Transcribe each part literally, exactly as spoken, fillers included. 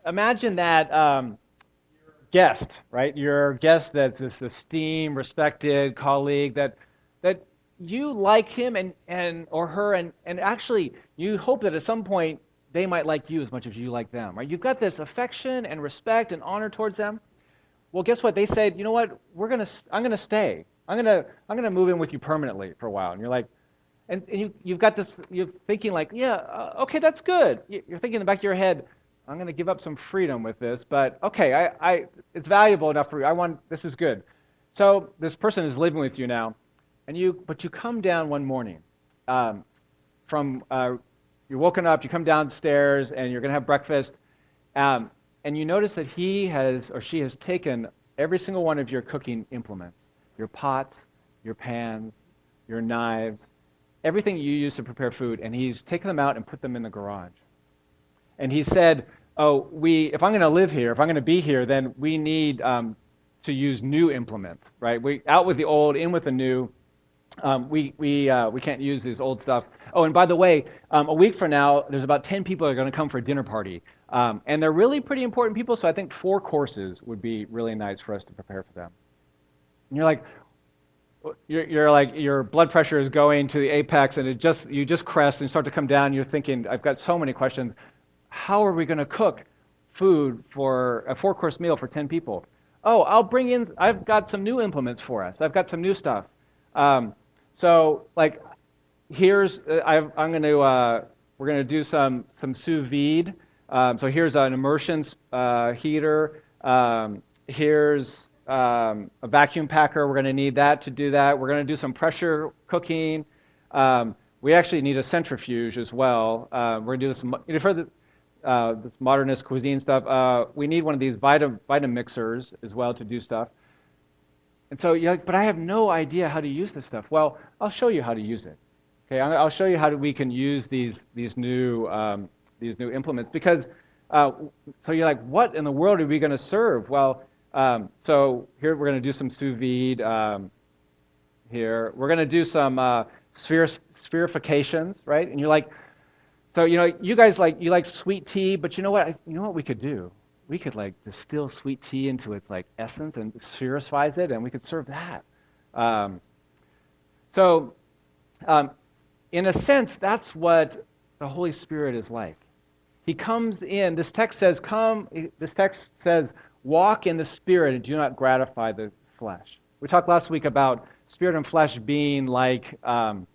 imagine that um, guest, right? Your guest that's this esteemed, respected colleague that that you like him and, and or her and, and actually you hope that at some point they might like you as much as you like them, right? You've got this affection and respect and honor towards them. Well, guess what? They said, you know what? We're gonna, I'm gonna stay. I'm gonna, I'm gonna move in with you permanently for a while. And you're like, and, and you, you've got this, you're thinking like, yeah, uh, okay, that's good. You're thinking in the back of your head, I'm going to give up some freedom with this, but okay, I, I, it's valuable enough for you. I want, this is good. So this person is living with you now, and you, but you come down one morning, um, from, uh, you're woken up, you come downstairs, and you're going to have breakfast, um, and you notice that he has or she has taken every single one of your cooking implements, your pots, your pans, your knives, everything you use to prepare food, and he's taken them out and put them in the garage. And he said, "Oh, we if I'm going to live here, if I'm going to be here, then we need um, to use new implements, right? We out with the old, in with the new. Um, we we uh, we can't use this old stuff. Oh, and by the way, um, a week from now, there's about ten people that are going to come for a dinner party, um, and they're really pretty important people. So I think four courses would be really nice for us to prepare for them." And you're like, you're, you're like your blood pressure is going to the apex, and it just you just crest and start to come down. You're thinking, I've got so many questions. How are we going to cook food for a four-course meal for ten people? Oh, I'll bring in. I've got some new implements for us. I've got some new stuff. Um, so like here's uh, I, I'm going to uh, we're going to do some some sous vide. Um, so here's an immersion uh, heater. Um, here's um, a vacuum packer. We're going to need that to do that. We're going to do some pressure cooking. Um, we actually need a centrifuge as well. Uh, we're going to do some. You've heard the, uh, this modernist cuisine stuff. Uh, we need one of these Vita Vita mixers as well to do stuff. And so you're like, but I have no idea how to use this stuff. Well, I'll show you how to use it. Okay, I'll show you how we can use these these new um, these new implements because uh, so you're like, what in the world are we going to serve? Well, um, so here we're going to do some sous vide. Um, here we're going to do some uh, sphere, spherifications, right? And you're like, so you know, you guys like you like sweet tea, but you know what? You know what we could do? We could like distill sweet tea into its like essence and sphericize it, and we could serve that. Um, so. Um, In a sense, that's what the Holy Spirit is like. He comes in, this text says, come, this text says, walk in the Spirit and do not gratify the flesh. We talked last week about spirit and flesh being like um,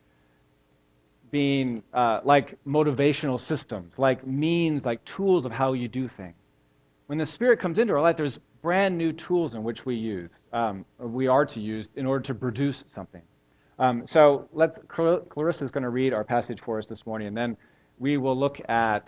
being uh, like motivational systems, like means, like tools of how you do things. When the Spirit comes into our life, there's brand new tools in which we use, um, we are to use in order to produce something. Um, so let's, Clarissa is going to read our passage for us this morning, and then we will look at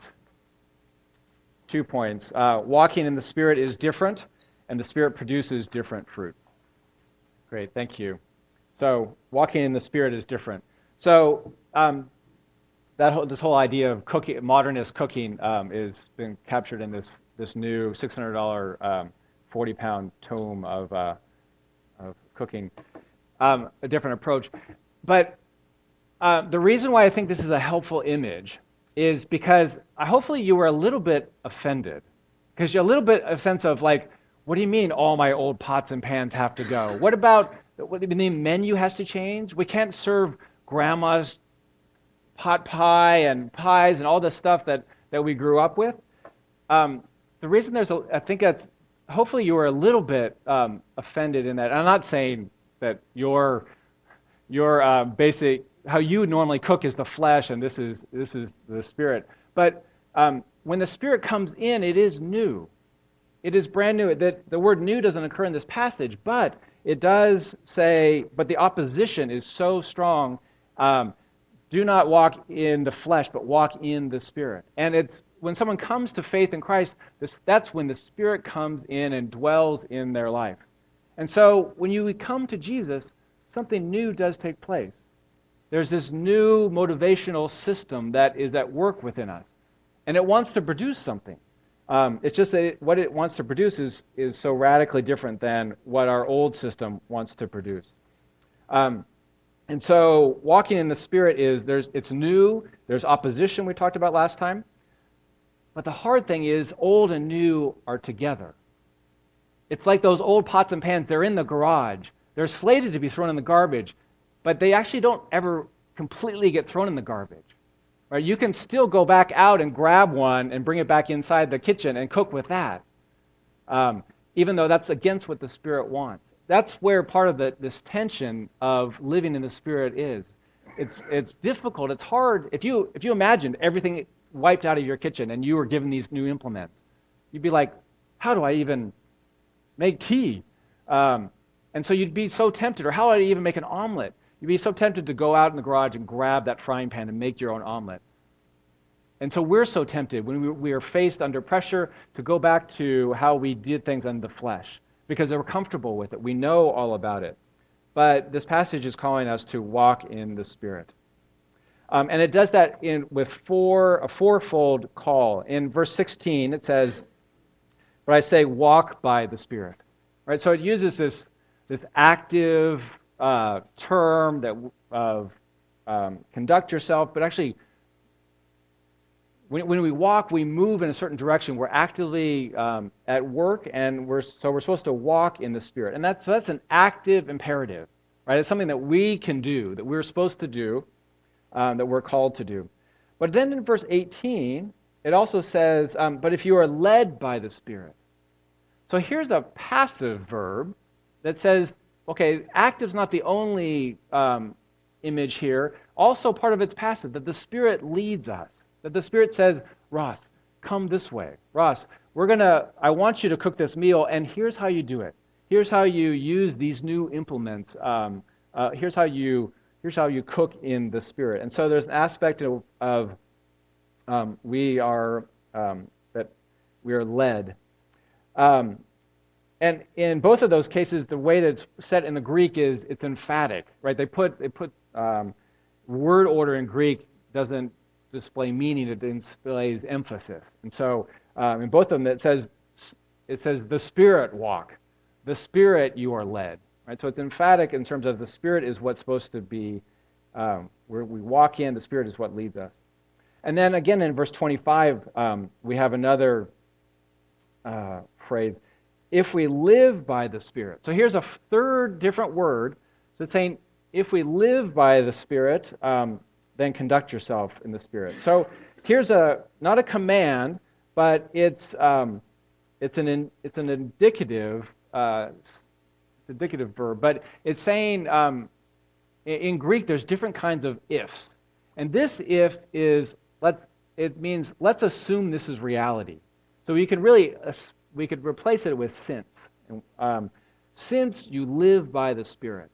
two points. Uh, walking in the Spirit is different, and the Spirit produces different fruit. Great, thank you. So walking in the Spirit is different. So um, that whole, this whole idea of cooking, modernist cooking, um, is been captured in this this new six hundred dollars um, forty pound tome of uh, of cooking. Um, a different approach. But uh, the reason why I think this is a helpful image is because uh, hopefully you were a little bit offended. Because you're a little bit of sense of like, what do you mean all my old pots and pans have to go? What about, what do you mean menu has to change? We can't serve grandma's pot pie and pies and all the stuff that, that we grew up with. Um, the reason there's a, I think that's, hopefully you were a little bit um, offended in that. I'm not saying that your your uh, basic how you normally cook is the flesh and this is this is the Spirit. But um, when the Spirit comes in, it is new. It is brand new. That the word "new" doesn't occur in this passage, but it does say. But the opposition is so strong. Um, do not walk in the flesh, but walk in the Spirit. And it's when someone comes to faith in Christ, this, that's when the Spirit comes in and dwells in their life. And so when you come to Jesus, something new does take place. There's this new motivational system that is at work within us. And it wants to produce something. Um, it's just that it, what it wants to produce is, is so radically different than what our old system wants to produce. Um, and so walking in the Spirit is, there's it's new, there's opposition we talked about last time. But the hard thing is old and new are together. It's like those old pots and pans. They're in the garage. They're slated to be thrown in the garbage, but they actually don't ever completely get thrown in the garbage. Right? You can still go back out and grab one and bring it back inside the kitchen and cook with that, um, even though that's against what the Spirit wants. That's where part of the, this tension of living in the Spirit is. It's it's difficult. It's hard. If you if you imagined everything wiped out of your kitchen and you were given these new implements, you'd be like, how do I even make tea? Um, and so you'd be so tempted, or how do I even make an omelet? You'd be so tempted to go out in the garage and grab that frying pan and make your own omelet. And so we're so tempted when we, we are faced under pressure to go back to how we did things in the flesh, because we're comfortable with it. We know all about it. But this passage is calling us to walk in the Spirit. Um, and it does that in with four a fourfold call. In verse sixteen, it says, but I say, walk by the Spirit. Right? So it uses this, this active uh, term that of um, conduct yourself, but actually, when, when we walk, we move in a certain direction. We're actively um, at work, and we're so we're supposed to walk in the Spirit. And that's so that's an active imperative, right? It's something that we can do, that we're supposed to do, um, that we're called to do. But then in verse eighteen, it also says, um, but if you are led by the Spirit. So here's a passive verb that says, okay, active's not the only um, image here. Also part of it's passive, that the Spirit leads us. That the Spirit says, Ross, come this way. Ross, we're going to, I want you to cook this meal, and here's how you do it. Here's how you use these new implements. Um, uh, here's how you here's how you cook in the Spirit. And so there's an aspect of, of um, we are, um, that we are led. Um, and in both of those cases, the way that it's set in the Greek is it's emphatic, right? They put they put um, word order in Greek doesn't display meaning; it displays emphasis. And so um, in both of them, it says it says the Spirit walk, the Spirit you are led, right? So it's emphatic in terms of the Spirit is what's supposed to be um, where we walk in. The Spirit is what leads us. And then again in verse twenty-five, um, we have another uh, phrase, if we live by the Spirit. So here's a third different word. So it's saying, if we live by the Spirit, um, then conduct yourself in the Spirit. So here's a not a command, but it's um, it's an in, it's an indicative uh, it's indicative verb. But it's saying um, in, in Greek there's different kinds of ifs, and this if is let's it means let's assume this is reality. So we could really, we could replace it with since. Um, since you live by the Spirit.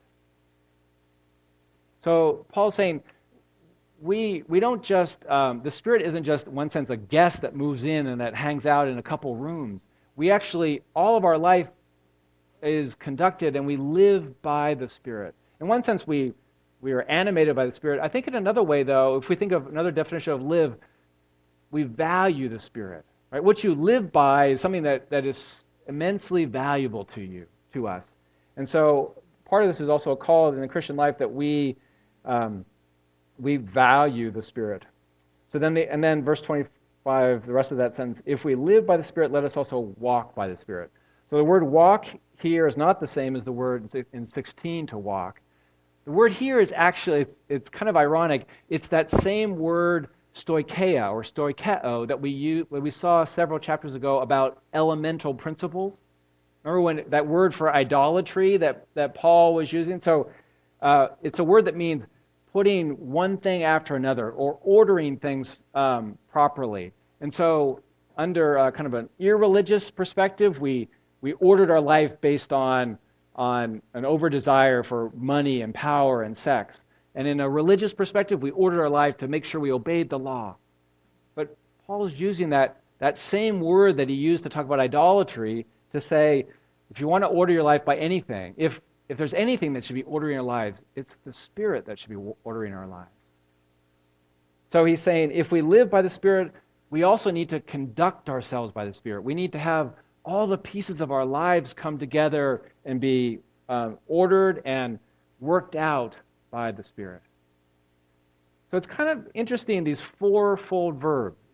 So Paul's saying, we we don't just, um, the Spirit isn't just, in one sense, a guest that moves in and that hangs out in a couple rooms. We actually, all of our life is conducted and we live by the Spirit. In one sense, we, we are animated by the Spirit. I think in another way, though, if we think of another definition of live, we value the Spirit. Right? What you live by is something that, that is immensely valuable to you, to us. And so part of this is also a call in the Christian life that we um, we value the Spirit. So then, the, and then verse twenty-five, the rest of that sentence, if we live by the Spirit, let us also walk by the Spirit. So the word walk here is not the same as the word in sixteen to walk. The word here is actually, it's, it's kind of ironic, it's that same word stoicheia or stoikeo that we use, we saw several chapters ago about elemental principles. Remember when that word for idolatry that, that Paul was using? So uh, it's a word that means putting one thing after another or ordering things um, properly. And so under uh, kind of an irreligious perspective, we we ordered our life based on on an over-desire for money and power and sex. And in a religious perspective, we ordered our life to make sure we obeyed the law. But Paul is using that, that same word that he used to talk about idolatry to say, if you want to order your life by anything, if, if there's anything that should be ordering our lives, it's the Spirit that should be ordering our lives. So he's saying, if we live by the Spirit, we also need to conduct ourselves by the Spirit. We need to have all the pieces of our lives come together and be um, ordered and worked out by the Spirit. So it's kind of interesting, these fourfold verbs.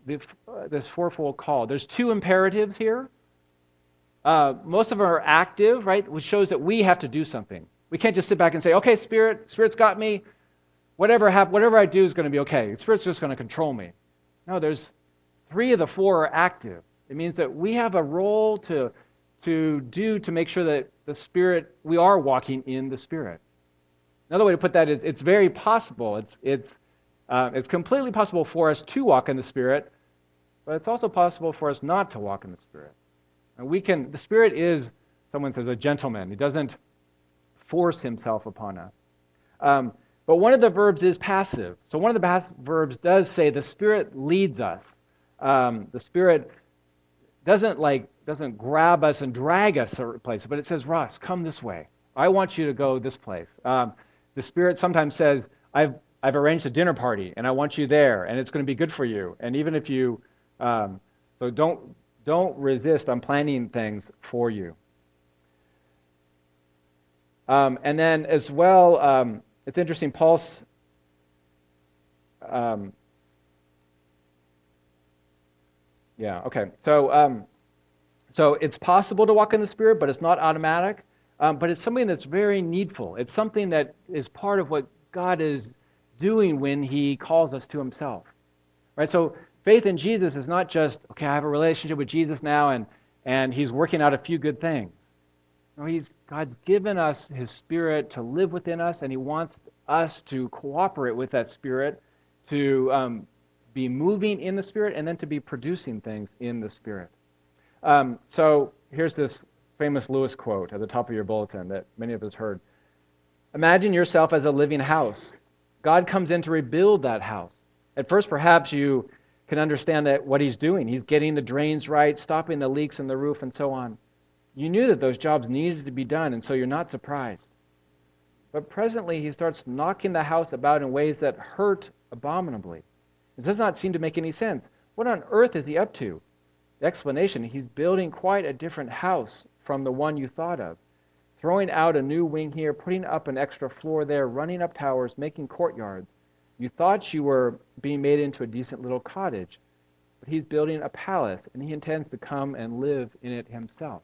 the, uh, this fourfold call. There's two imperatives here. Uh, most of them are active, right, which shows that we have to do something. We can't just sit back and say, okay, Spirit, Spirit's got me. Whatever hap- whatever I do is going to be okay. The Spirit's just going to control me. No, there's three of the four are active. It means that we have a role to, to do to make sure that the Spirit, we are walking in the Spirit. Another way to put that is it's very possible. It's, it's, uh, it's completely possible for us to walk in the Spirit, but it's also possible for us not to walk in the Spirit. And we can, the Spirit is, someone says, a gentleman. He doesn't force himself upon us. Um, but one of the verbs is passive. So one of the past verbs does say the Spirit leads us. Um, the Spirit doesn't like doesn't grab us and drag us to a place, but it says, Ross, come this way. I want you to go this place. Um, the Spirit sometimes says, I've I've arranged a dinner party, and I want you there, and it's going to be good for you. And even if you, um, so don't don't resist. I'm planning things for you. Um, and then as well, um, it's interesting. Paul's um, yeah, okay. So um, so it's possible to walk in the Spirit, but it's not automatic. Um, but it's something that's very needful. It's something that is part of what God is doing when He calls us to Himself. Right? So faith in Jesus is not just, okay, I have a relationship with Jesus now, and, and He's working out a few good things. No, he's, God's given us His Spirit to live within us, and He wants us to cooperate with that Spirit, to um, be moving in the Spirit, and then to be producing things in the Spirit. Um, so here's this famous Lewis quote at the top of your bulletin that many of us heard. Imagine yourself as a living house. God comes in to rebuild that house. At first, perhaps you can understand that what He's doing. He's getting the drains right, stopping the leaks in the roof, and so on. You knew that those jobs needed to be done, and so you're not surprised. But presently, He starts knocking the house about in ways that hurt abominably. It does not seem to make any sense. What on earth is He up to? The explanation, He's building quite a different house from the one you thought of. Throwing out a new wing here, putting up an extra floor there, running up towers, making courtyards. You thought you were being made into a decent little cottage, but He's building a palace, and He intends to come and live in it Himself.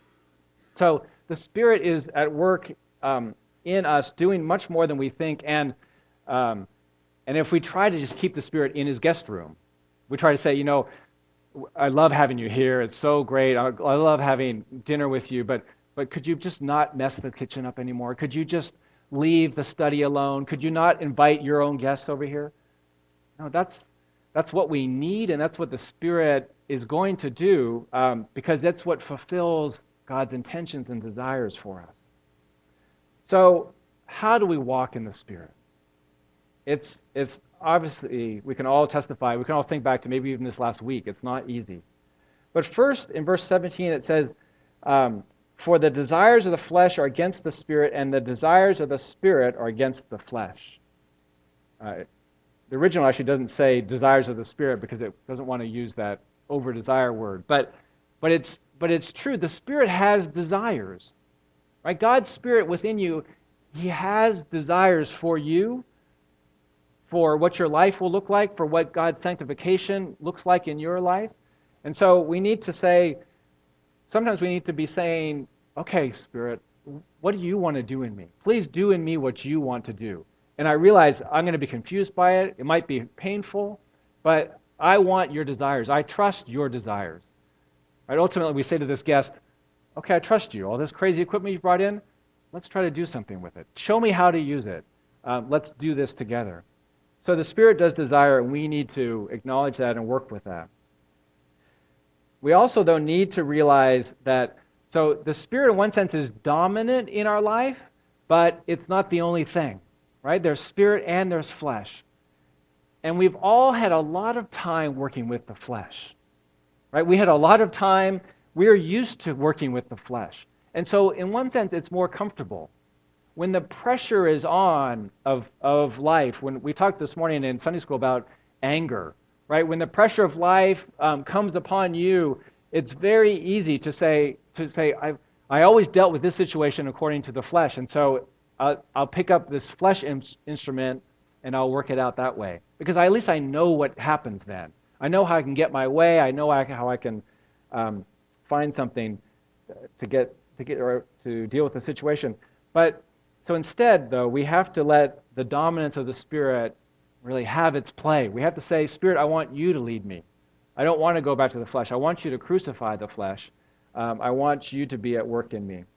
So the Spirit is at work um, in us, doing much more than we think, and um, and if we try to just keep the Spirit in His guest room, we try to say, you know, I love having you here. It's so great. I, I love having dinner with you, but but could you just not mess the kitchen up anymore? Could you just leave the study alone? Could you not invite your own guest over here? No, that's that's what we need, and that's what the Spirit is going to do, um, because that's what fulfills God's intentions and desires for us. So, how do we walk in the Spirit? It's it's obviously, we can all testify, we can all think back to maybe even this last week. It's not easy. But first, in verse seventeen, it says, um, for the desires of the flesh are against the Spirit, and the desires of the Spirit are against the flesh. Uh, the original actually doesn't say desires of the Spirit because it doesn't want to use that over-desire word. But but it's but it's true. The Spirit has desires. Right? God's Spirit within you, He has desires for you, for what your life will look like, for what God's sanctification looks like in your life. And so we need to say, sometimes we need to be saying, okay, Spirit, what do you want to do in me? Please do in me what you want to do. And I realize I'm going to be confused by it. It might be painful, but I want your desires. I trust your desires. Right? Ultimately, we say to this guest, okay, I trust you. All this crazy equipment you brought in, let's try to do something with it. Show me how to use it. Um, let's do this together. So the Spirit does desire, and we need to acknowledge that and work with that. We also, though, need to realize that, so the Spirit in one sense is dominant in our life, but it's not the only thing, right? There's Spirit and there's flesh. And we've all had a lot of time working with the flesh, right? We had a lot of time, we're used to working with the flesh. And so in one sense, it's more comfortable. When the pressure is on of, of life, when we talked this morning in Sunday school about anger, right? When the pressure of life um, comes upon you, it's very easy to say, to say, I I always dealt with this situation according to the flesh, and so I'll, I'll pick up this flesh in, instrument and I'll work it out that way. Because I, at least I know what happens then. I know how I can get my way. I know I, how I can um, find something to get to get or to deal with the situation. But so instead, though, we have to let the dominance of the Spirit really have its play. We have to say, Spirit, I want you to lead me. I don't want to go back to the flesh. I want you to crucify the flesh. Um, I want you to be at work in me.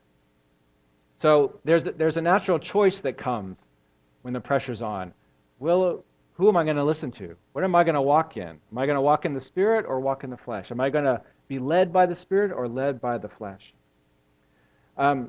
So there's there's a natural choice that comes when the pressure's on. Will who am I going to listen to? What am I going to walk in? Am I going to walk in the Spirit or walk in the flesh? Am I going to be led by the Spirit or led by the flesh? Um,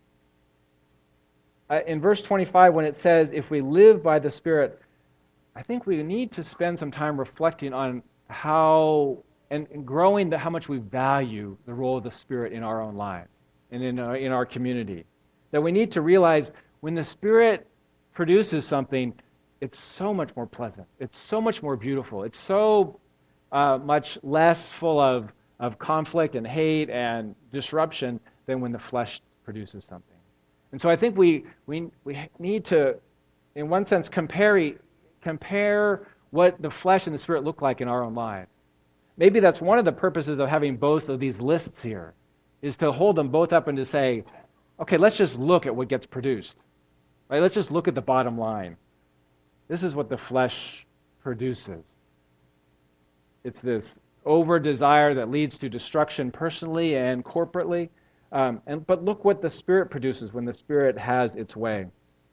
in verse twenty-five, when it says, if we live by the Spirit, I think we need to spend some time reflecting on how, and, and growing the, how much we value the role of the Spirit in our own lives and in our, in our community. That we need to realize when the Spirit produces something, it's so much more pleasant. It's so much more beautiful. It's so uh, much less full of, of conflict and hate and disruption than when the flesh produces something. And so I think we we we need to, in one sense, compare compare what the flesh and the Spirit look like in our own lives. Maybe that's one of the purposes of having both of these lists here, is to hold them both up and to say, okay, let's just look at what gets produced. Right? Let's just look at the bottom line. This is what the flesh produces. It's this over-desire that leads to destruction personally and corporately. Um, and but look what the Spirit produces when the Spirit has its way.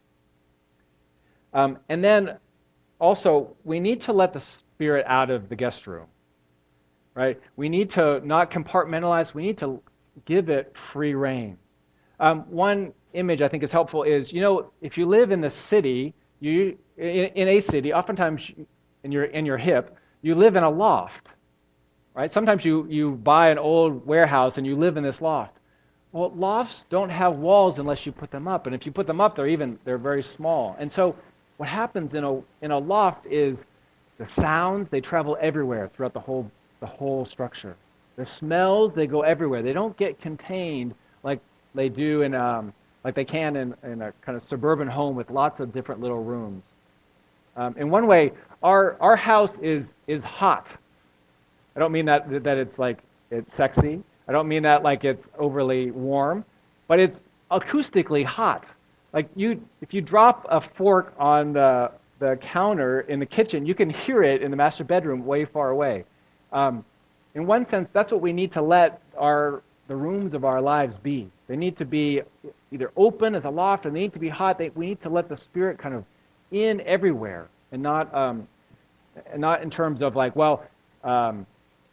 Um, and then also, we need to let the Spirit out of the guest room. Right? We need to not compartmentalize. We need to give it free rein. Um, one image I think is helpful is, you know, if you live in the city, you in, in a city, oftentimes in your in your hip, you live in a loft. Right? Sometimes you, you buy an old warehouse and you live in this loft. Well, lofts don't have walls unless you put them up, and if you put them up, they're even they're very small. And so, what happens in a in a loft is the sounds they travel everywhere throughout the whole the whole structure. The smells they go everywhere. They don't get contained like they do in um like they can in, in a kind of suburban home with lots of different little rooms. Um, in one way, our our house is is hot. I don't mean that that it's like it's sexy. I don't mean that like it's overly warm, but it's acoustically hot. Like you, if you drop a fork on the the counter in the kitchen, you can hear it in the master bedroom way far away. Um, in one sense, that's what we need to let our the rooms of our lives be. They need to be either open as a loft, or they need to be hot. They, we need to let the Spirit kind of in everywhere, and not um, and not in terms of like, well. Um,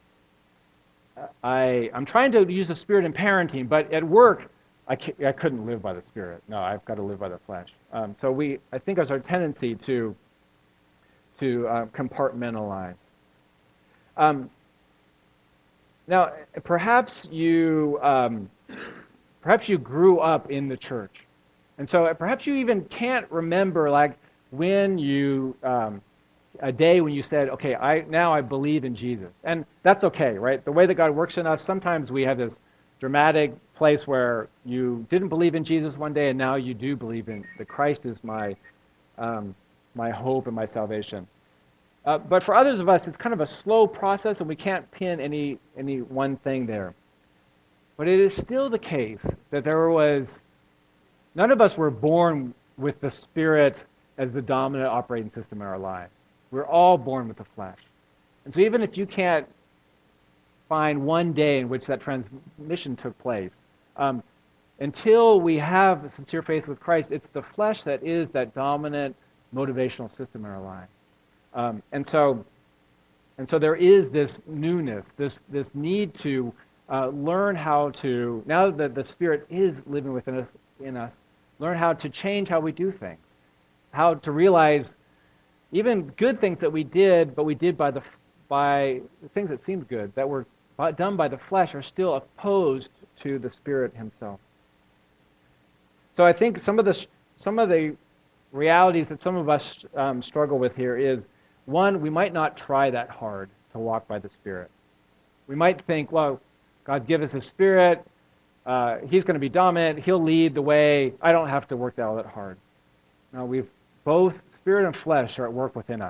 I, I'm trying to use the Spirit in parenting, but at work, I, I couldn't live by the Spirit. No, I've got to live by the flesh. Um, so we, I think there's our tendency to, to uh, compartmentalize. Um, now, perhaps you, um, perhaps you grew up in the church, and so perhaps you even can't remember like when you. Um, a day when you said, okay, I now I believe in Jesus. And that's okay, right? The way that God works in us, sometimes we have this dramatic place where you didn't believe in Jesus one day and now you do believe in that Christ is my um, my hope and my salvation. Uh, but for others of us, it's kind of a slow process and we can't pin any any one thing there. But it is still the case that there was, none of us were born with the Spirit as the dominant operating system in our lives. We're all born with the flesh. And so even if you can't find one day in which that transmission took place, um, until we have a sincere faith with Christ, it's the flesh that is that dominant motivational system in our lives. Um, and so and so there is this newness, this this need to uh, learn how to, now that the Spirit is living within us, in us, learn how to change how we do things, how to realize even good things that we did, but we did by the by the things that seemed good, that were done by the flesh, are still opposed to the Spirit Himself. So I think some of the some of the realities that some of us um, struggle with here is, one, we might not try that hard to walk by the Spirit. We might think, well, God give us His Spirit. Uh, he's going to be dominant. He'll lead the way. I don't have to work that all that hard. No, we've both Spirit and flesh are at work within us.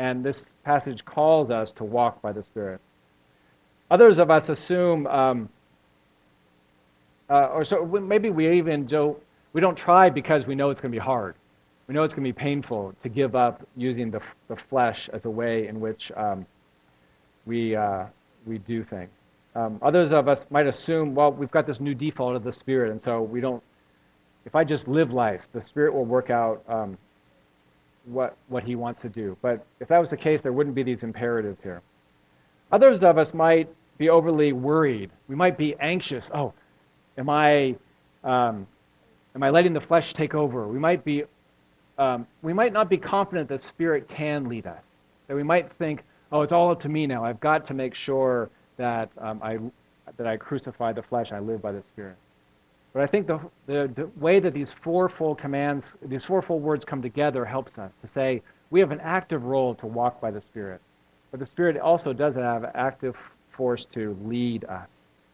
And this passage calls us to walk by the Spirit. Others of us assume, um, uh, or so maybe we even don't, we don't try because we know it's going to be hard. We know it's going to be painful to give up using the, the flesh as a way in which um, we, uh, we do things. Um, others of us might assume, well, we've got this new default of the Spirit, and so we don't, if I just live life, the Spirit will work out um, what, what He wants to do. But if that was the case, there wouldn't be these imperatives here. Others of us might be overly worried. We might be anxious. Oh, am I, um, am I letting the flesh take over? We might be, um, we might not be confident that Spirit can lead us. That we might think, oh, it's all up to me now. I've got to make sure that um, I that I crucify the flesh. I live by the Spirit. But I think the, the the way that these fourfold commands, these fourfold words come together, helps us to say we have an active role to walk by the Spirit, but the Spirit also does have active force to lead us.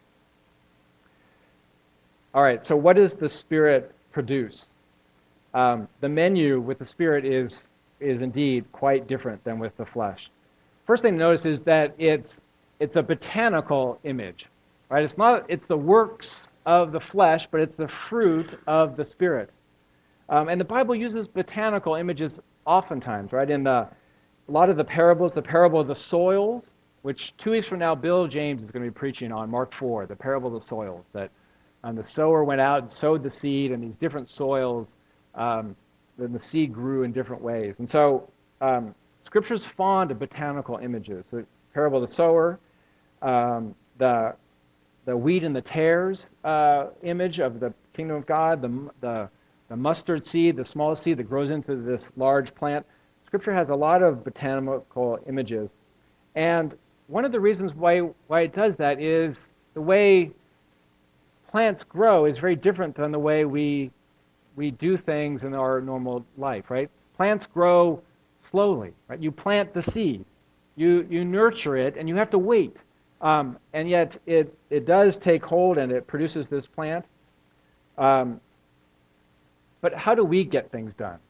All right. So what does the Spirit produce? Um, the menu with the Spirit is is indeed quite different than with the flesh. First thing to notice is that it's It's a botanical image, right? It's not. It's the works of the flesh, but it's the fruit of the Spirit. Um, and the Bible uses botanical images oftentimes, right? In the, a lot of the parables, the parable of the soils, which two weeks from now, Bill James is going to be preaching on, Mark four, the parable of the soils, that um, the sower went out and sowed the seed, and these different soils, um, then the seed grew in different ways. And so um, Scripture's fond of botanical images. The parable of the sower, Um, the the wheat and the tares uh, image of the kingdom of God, the, the the mustard seed, the smallest seed that grows into this large plant. Scripture has a lot of botanical images, and one of the reasons why why it does that is the way plants grow is very different than the way we we do things in our normal life, right? Plants grow slowly, right? You plant the seed, you you nurture it, and you have to wait. Um, and yet it, it does take hold and it produces this plant. Um, but how do we get things done?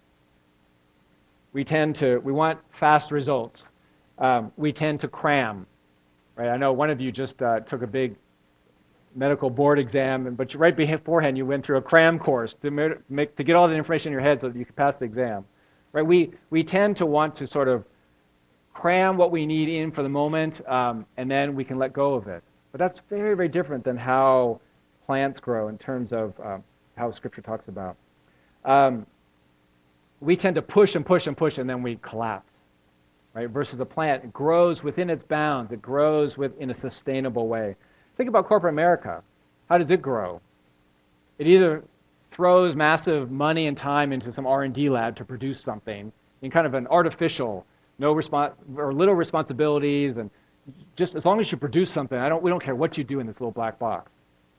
We tend to, we want fast results. Um, we tend to cram, right? I know one of you just uh, took a big medical board exam, but right beforehand you went through a cram course to make, to get all the information in your head so that you could pass the exam, right? We, we tend to want to sort of cram what we need in for the moment, um, and then we can let go of it. But that's very, very different than how plants grow in terms of um, how Scripture talks about. Um, we tend to push and push and push, and then we collapse, right? Versus a plant, it grows within its bounds. It grows with, in a sustainable way. Think about corporate America. How does it grow? It either throws massive money and time into some R and D lab to produce something in kind of an artificial, no respons or little responsibilities, and just as long as you produce something, I don't. We don't care what you do in this little black box.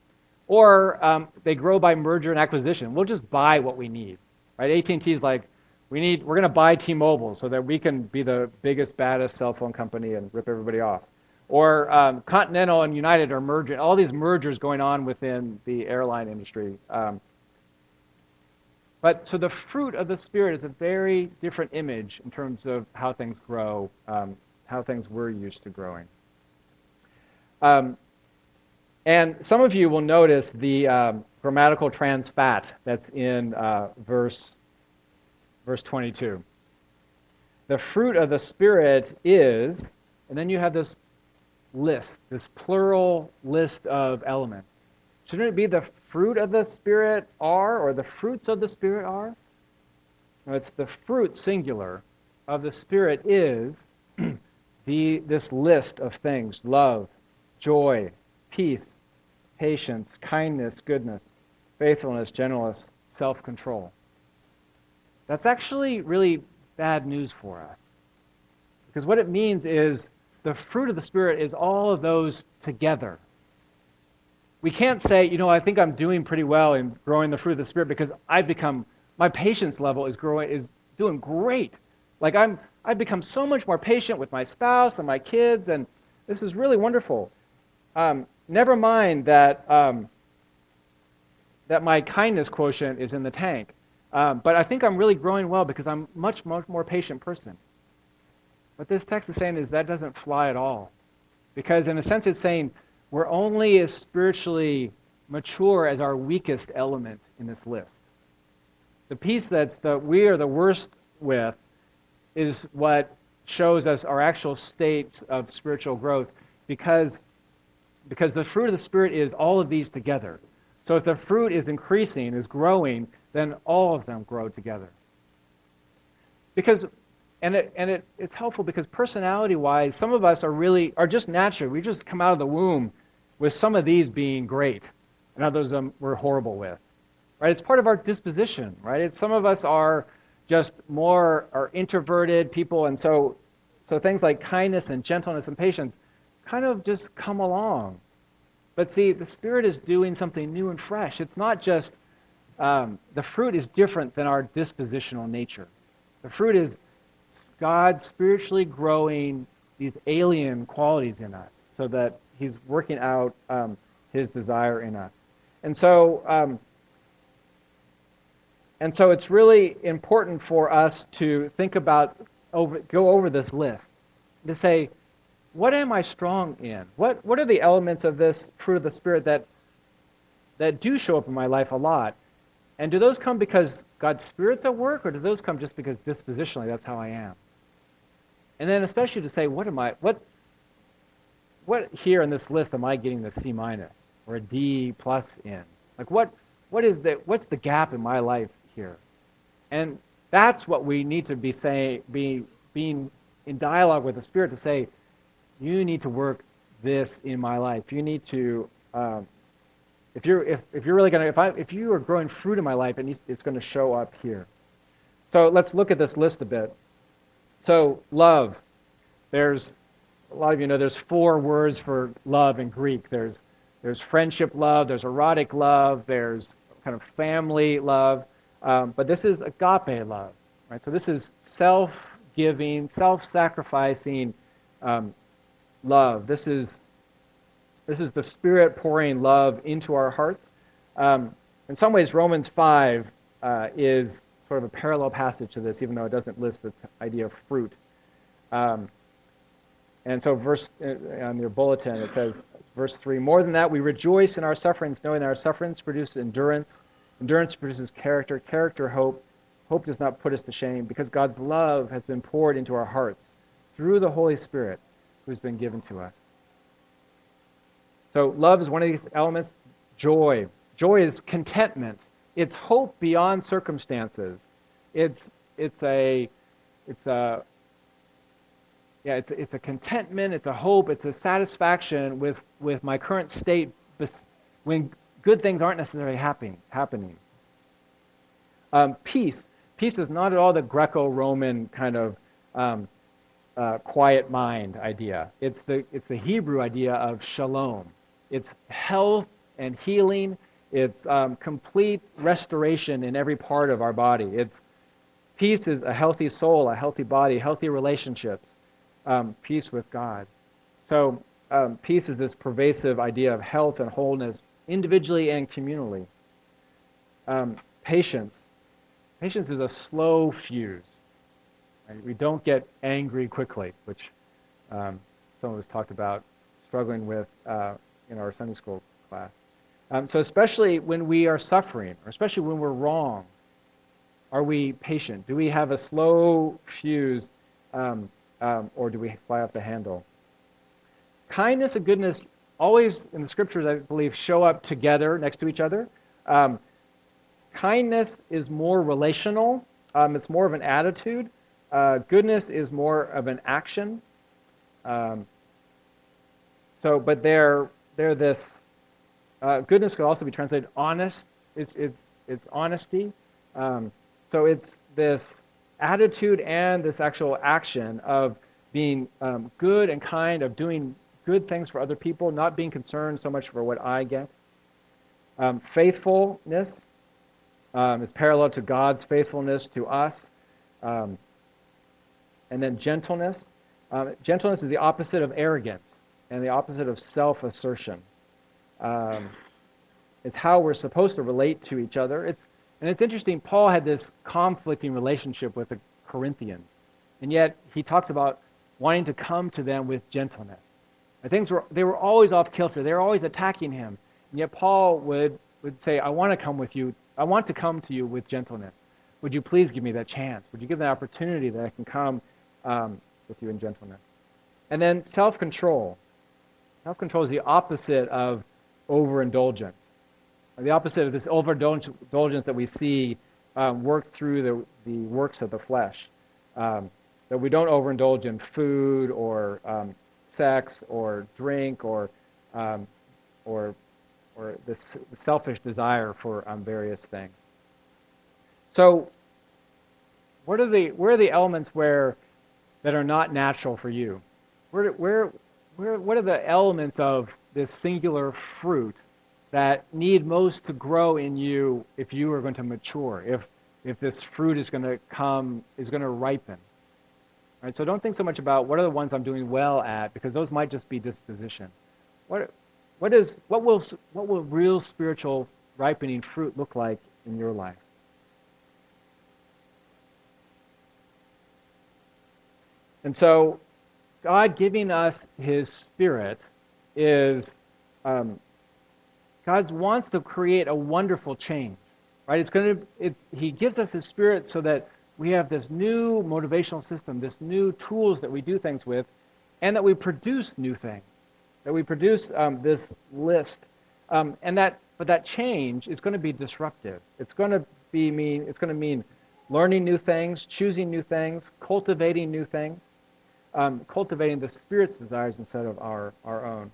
Or um, they grow by merger and acquisition. We'll just buy what we need, right? A T and T is like, we need. We're going to buy T-Mobile so that we can be the biggest, baddest cell phone company and rip everybody off. Or um, Continental and United are merging. All these mergers going on within the airline industry. Um, But so the fruit of the Spirit is a very different image in terms of how things grow, um, how things were used to growing. Um, and some of you will notice the um, grammatical transfat that's in uh, verse verse twenty-two. The fruit of the Spirit is, and then you have this list, this plural list of elements. Shouldn't it be the fruit of the Spirit are, or the fruits of the Spirit are? No, it's the fruit, singular, of the Spirit is the this list of things: love, joy, peace, patience, kindness, goodness, faithfulness, gentleness, self-control. That's actually really bad news for us. Because what it means is the fruit of the Spirit is all of those together. We can't say, you know, I think I'm doing pretty well in growing the fruit of the Spirit because I've become, my patience level is growing, is doing great. Like I'm, I've become so much more patient with my spouse and my kids, and this is really wonderful. Um, never mind that um, that my kindness quotient is in the tank. Um, but I think I'm really growing well because I'm much, much more patient person. what this text is saying is that doesn't fly at all. Because in a sense it's saying we're only as spiritually mature as our weakest element in this list. The piece that the, we are the worst with is what shows us our actual states of spiritual growth, because, because the fruit of the Spirit is all of these together. So if the fruit is increasing, is growing, then all of them grow together. Because, and it and it it's helpful because personality-wise, some of us are really are just natural. We just come out of the womb with some of these being great, and others of them we're horrible with. Right? It's part of our disposition. Right? It's, some of us are just more are introverted people, and so so things like kindness and gentleness and patience kind of just come along. But see, the Spirit is doing something new and fresh. It's not just um, the fruit is different than our dispositional nature. The fruit is God spiritually growing these alien qualities in us so that He's working out um, His desire in us. And so, um, and so it's really important for us to think about, over, go over this list, to say, what am I strong in? What what are the elements of this fruit of the Spirit that that do show up in my life a lot? And do those come because God's Spirit's at work, or do those come just because dispositionally that's how I am? And then especially to say, what am I, what, what here in this list am I getting the C minus or a D plus in? Like what, what is the, what's the gap in my life here? And that's what we need to be saying, be, being in dialogue with the Spirit to say, you need to work this in my life. You need to, um, if you're if, if you're really gonna if I if you are growing fruit in my life, it needs, it's going to show up here. So let's look at this list a bit. So love, there's a lot of you know there's four words for love in Greek. There's there's friendship love, there's erotic love, there's kind of family love, um, but this is agape love, right? So this is self-giving, self-sacrificing um, love. This is This is the Spirit pouring love into our hearts. Um, in some ways, Romans five uh, is sort of a parallel passage to this, even though it doesn't list the idea of fruit. Um, and so verse uh, on your bulletin, it says, verse three, more than that, we rejoice in our sufferings, knowing that our sufferings produce endurance. Endurance produces character. Character, hope. Hope does not put us to shame, because God's love has been poured into our hearts through the Holy Spirit who's been given to us. So love is one of these elements. Joy. Joy is contentment. It's hope beyond circumstances. It's it's a it's a yeah it's it's a contentment. It's a hope. It's a satisfaction with with my current state when good things aren't necessarily happening happening. Um, peace. Peace is not at all the Greco-Roman kind of um, uh, quiet mind idea. It's the it's the Hebrew idea of shalom. It's health and healing. It's um, complete restoration in every part of our body. It's peace is a healthy soul, a healthy body, healthy relationships, um, peace with God. So um, peace is this pervasive idea of health and wholeness, individually and communally. Um, patience. Patience is a slow fuse. Right? We don't get angry quickly, which um, some of us talked about struggling with uh, in our Sunday school class. Um, so especially when we are suffering, or especially when we're wrong, are we patient? Do we have a slow fuse, um, um, or do we fly off the handle? Kindness and goodness always, in the Scriptures, I believe, show up together next to each other. Um, kindness is more relational. Um, it's more of an attitude. Uh, goodness is more of an action. Um, so, but they're they're this. Uh, goodness could also be translated honest. It's it's it's honesty. Um, so it's this attitude and this actual action of being um, good and kind, of doing good things for other people, not being concerned so much for what I get. Um, faithfulness um, is parallel to God's faithfulness to us. Um, and then gentleness. Um, gentleness is the opposite of arrogance and the opposite of self-assertion. Um, it's how we're supposed to relate to each other. It's and it's interesting, Paul had this conflicting relationship with the Corinthians, and yet he talks about wanting to come to them with gentleness. And things were they were always off kilter. They were always attacking him. And yet Paul would, would say, I want to come with you. I want to come to you with gentleness. Would you please give me that chance? Would you give me the opportunity that I can come um, with you in gentleness? And then self-control. Self-control is the opposite of overindulgence. The opposite of this overindulgence that we see um, work through the, the works of the flesh. Um, that we don't overindulge in food or um, sex or drink or um, or or the selfish desire for um, various things. So, what are the where are the elements where that are not natural for you? Where where where what are the elements of this singular fruit that need most to grow in you if you are going to mature? If if this fruit is going to come is going to ripen. Right, so don't think so much about what are the ones I'm doing well at, because those might just be disposition. What, what is, what will, what will real spiritual ripening fruit look like in your life? And so, God giving us His Spirit is, um, God wants to create a wonderful change, right? It's going to, it, He gives us His Spirit so that we have this new motivational system, this new tools that we do things with, and that we produce new things, that we produce um, this list, um, and that. But that change is going to be disruptive. It's going to be mean. It's going to mean learning new things, choosing new things, cultivating new things, um, cultivating the Spirit's desires instead of our our own.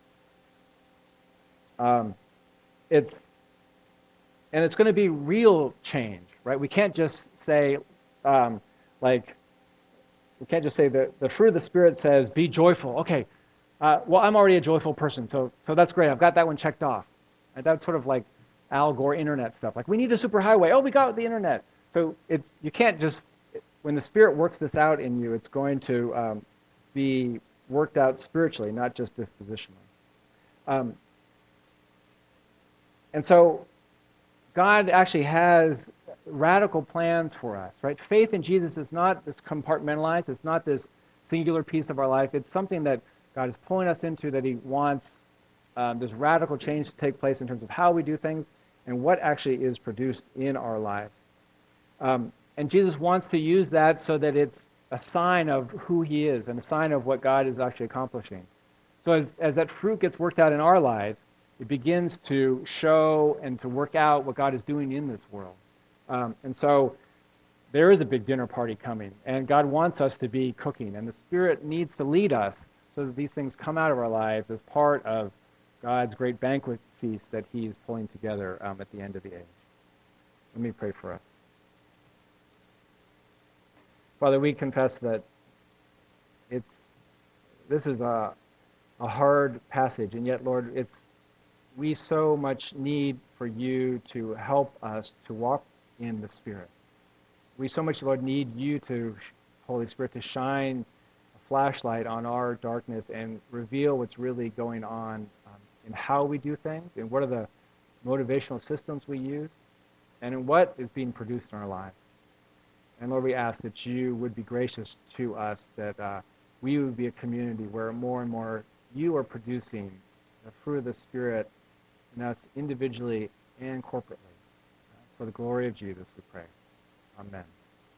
Um, it's and it's going to be real change, right? We can't just say. Um, like, we can't just say that the fruit of the Spirit says, be joyful. Okay, uh, well, I'm already a joyful person, so so that's great. I've got that one checked off. And that's sort of like Al Gore internet stuff. Like, we need a superhighway. Oh, we got the internet. So it's, you can't just, when the Spirit works this out in you, it's going to um, be worked out spiritually, not just dispositionally. Um, and so God actually has radical plans for us, right? Faith in Jesus is not this compartmentalized. It's not this singular piece of our life. It's something that God is pulling us into, that He wants um, this radical change to take place in terms of how we do things and what actually is produced in our lives. Um, and Jesus wants to use that so that it's a sign of who He is and a sign of what God is actually accomplishing. So as, as that fruit gets worked out in our lives, it begins to show and to work out what God is doing in this world. Um, and so there is a big dinner party coming, and God wants us to be cooking, and the Spirit needs to lead us so that these things come out of our lives as part of God's great banquet feast that He's pulling together um, at the end of the age. Let me pray for us. Father, we confess that it's this is a, a hard passage, and yet, Lord, it's we so much need for You to help us to walk in the Spirit. We so much, Lord, need You to, Holy Spirit, to shine a flashlight on our darkness and reveal what's really going on um, in how we do things, and what are the motivational systems we use, and in what is being produced in our lives. And Lord, we ask that You would be gracious to us, that uh, we would be a community where more and more You are producing the fruit of the Spirit in us individually and corporately. For the glory of Jesus, we pray. Amen.